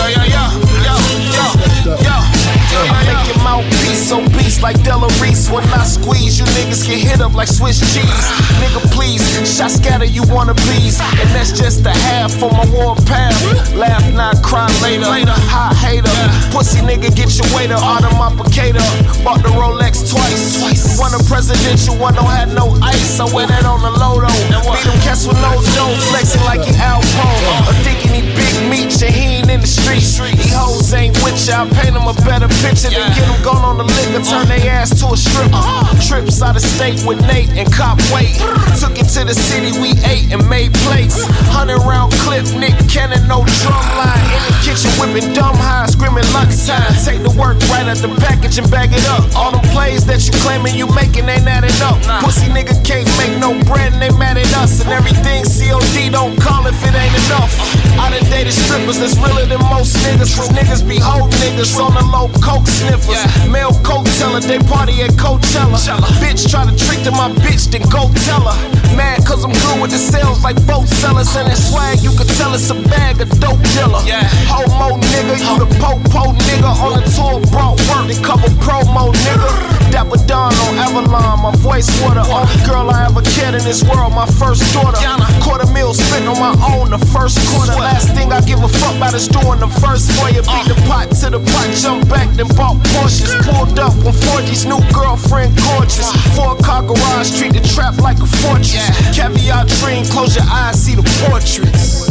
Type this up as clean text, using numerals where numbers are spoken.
I make your mouthpiece obese like Della Reese. When I squeeze, you niggas get hit up like Swiss cheese. Nigga, please, shot scatter, you wannabes. And that's just the half for my warpath. Laugh not, cry later. Hot hater, pussy nigga, get your waiter. Automoppicator, bought the Rolex twice. One a presidential, one don't have no ice. I wear that on the low though. Beat them cats with no dough, flexing like he Alpo. I'm thinking he big meat, and he ain't in the streets. These hoes ain't with ya, I paint them a better picture. Then get them gone on the liquor, turn they ass to a stripper. Trips out of state with Nate and cop weight. Took it to the city, we ate and made plates. 100 round clip, Nick Cannon, no drum line. In the kitchen whipping dumb high, screaming lunch time. Take the work right out the package and bag it up. All them plays that you claiming you making ain't adding up. Pussy nigga can't make no bread and they mad at us. And everything COD don't call if it ain't enough. I done dated strippers that's realer than most niggas. Cause niggas be hoe niggas on the low coke sniffers. Male coke teller, they party at Coachella. Bitch try to trick to my bitch, then go tell her. Mad cause I'm good with the sales like boat sellers. And that swag, you could tell it's a bag of dope dealer. Homo nigga, you the po-po nigga. On the tour brought work, they cover promo nigga. Dapper Don on Avalon, my voice water. Only girl I ever cared in this world, my first daughter. $250,000 spent on my own the first quarter. Last thing I give a fuck about is doing the first for you. Beat the pot to the pot, jump back, then bought Porsches. Pulled up on 4G's new girlfriend, gorgeous. 4-car garage, treat the trap like a fortress. Caviar dream, close your eyes, see the portraits.